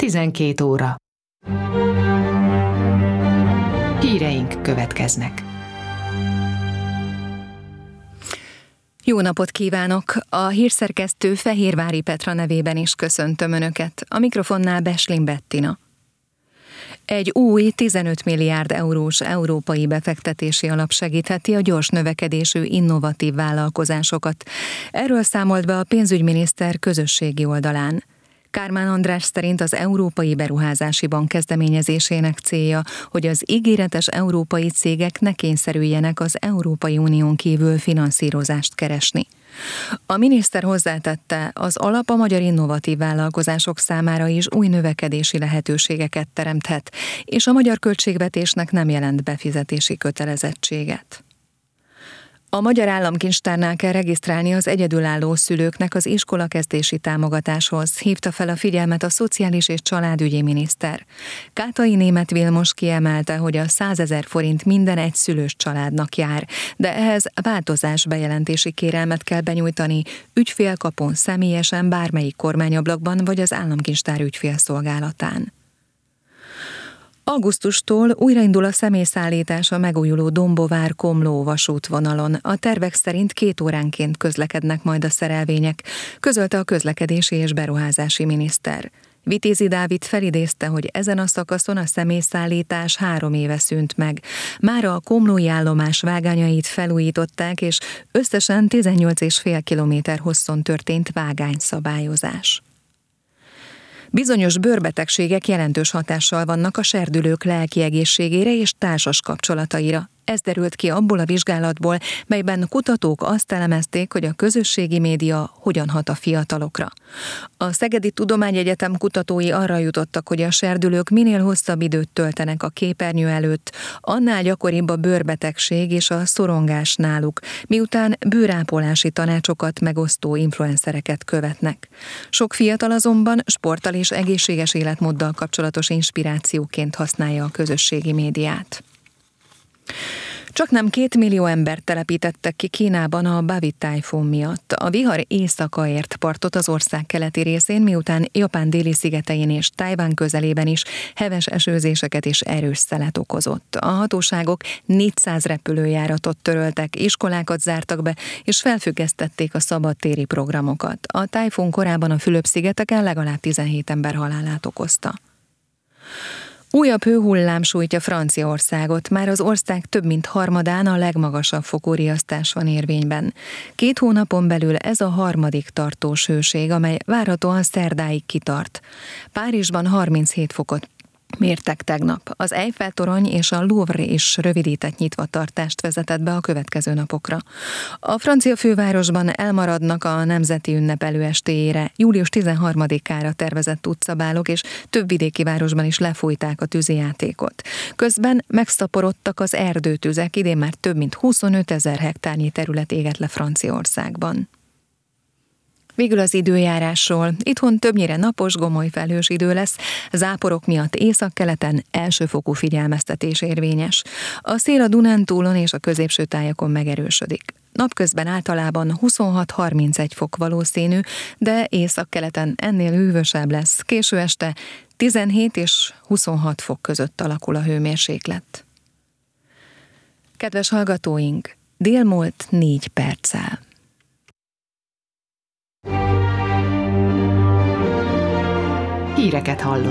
12 óra. Híreink következnek. Jó napot kívánok! A hírszerkesztő Fehérvári Petra nevében is köszöntöm Önöket. A mikrofonnál Beslin Bettina. Egy új 15 milliárd eurós európai befektetési alap segítheti a gyors növekedésű innovatív vállalkozásokat. Erről számolt be a pénzügyminiszter közösségi oldalán. Kármán András szerint az Európai Beruházási Bank kezdeményezésének célja, hogy az ígéretes európai cégek ne kényszerüljenek az Európai Unión kívül finanszírozást keresni. A miniszter hozzátette, az alap a magyar innovatív vállalkozások számára is új növekedési lehetőségeket teremthet, és a magyar költségvetésnek nem jelent befizetési kötelezettséget. A Magyar Államkincstárnál kell regisztrálni az egyedülálló szülőknek az iskolakezdési támogatáshoz, hívta fel a figyelmet a Szociális és Családügyi miniszter. Kátai Németh Vilmos kiemelte, hogy a 100 000 forint minden egyszülős családnak jár, de ehhez változás bejelentési kérelmet kell benyújtani ügyfélkapon személyesen bármelyik kormányablakban vagy az Államkincstár ügyfélszolgálatán. Augusztustól újraindul a személyszállítás a megújuló Dombovár-Komló vasútvonalon. A tervek szerint 2 óránként közlekednek majd a szerelvények, közölte a közlekedési és beruházási miniszter. Vitézi Dávid felidézte, hogy ezen a szakaszon a személyszállítás 3 éve szűnt meg. Mára a komlói állomás vágányait felújították, és összesen 18,5 kilométer hosszon történt vágányszabályozás. Bizonyos bőrbetegségek jelentős hatással vannak a serdülők lelki egészségére és társas kapcsolataira. Ez derült ki abból a vizsgálatból, melyben kutatók azt elemezték, hogy a közösségi média hogyan hat a fiatalokra. A Szegedi Tudományegyetem kutatói arra jutottak, hogy a serdülők minél hosszabb időt töltenek a képernyő előtt, annál gyakoribb a bőrbetegség és a szorongás náluk, miután bőrápolási tanácsokat megosztó influencereket követnek. Sok fiatal azonban sporttal és egészséges életmóddal kapcsolatos inspirációként használja a közösségi médiát. Csaknem 2 millió embert telepítettek ki Kínában a Bavi-tájfun miatt. A vihar éjszaka ért partot az ország keleti részén, miután Japán déli szigetein és Tajvan közelében is heves esőzéseket és erős szelet okozott. A hatóságok 400 repülőjáratot töröltek, iskolákat zártak be, és felfüggesztették a szabadtéri programokat. A tájfun korábban a Fülöp-szigeteken legalább 17 ember halálát okozta. Újabb hőhullám sújtja Franciaországot, már az ország több mint harmadán a legmagasabb fokú riasztás van érvényben. 2 hónapon belül ez a harmadik tartós hőség, amely várhatóan szerdáig kitart. Párizsban 37 fokot mértek tegnap. Az Eiffel-torony és a Louvre is rövidített nyitvatartást vezetett be a következő napokra. A francia fővárosban elmaradnak a nemzeti ünnep előestéjére, július 13-ára tervezett utcabálok, és több vidéki városban is lefújták a tűzijátékot. Közben megszaporodtak az erdőtüzek, idén már több mint 25 000 hektárnyi terület égett le Franciaországban. Végül az időjárásról. Itthon többnyire napos, gomoly felhős idő lesz, záporok miatt északkeleten elsőfokú figyelmeztetés érvényes. A szél a Dunántúlon és a középső tájakon megerősödik. Napközben általában 26-31 fok valószínű, de északkeleten ennél hűvösebb lesz. Késő este 17 és 26 fok között alakul a hőmérséklet. Kedves hallgatóink, dél múlt 4 perccel. Híreket hallott.